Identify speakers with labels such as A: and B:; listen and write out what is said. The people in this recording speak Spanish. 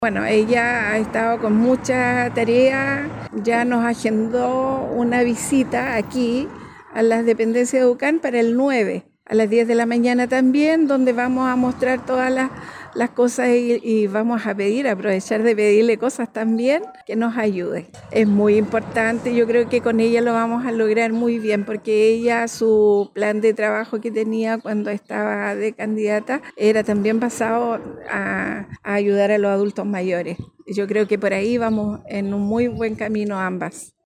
A: Bueno, ella ha estado con mucha tarea, ya nos agendó una visita aquí a las dependencias de UCAN para el 9, a las 10 de la mañana también, donde vamos a mostrar todas las cosas y vamos a aprovechar de pedirle cosas también que nos ayude. Es muy importante, yo creo que con ella lo vamos a lograr muy bien, porque ella, su plan de trabajo que tenía cuando estaba de candidata, era también basado a ayudar a los adultos mayores. Yo creo que por ahí vamos en un muy buen camino ambas.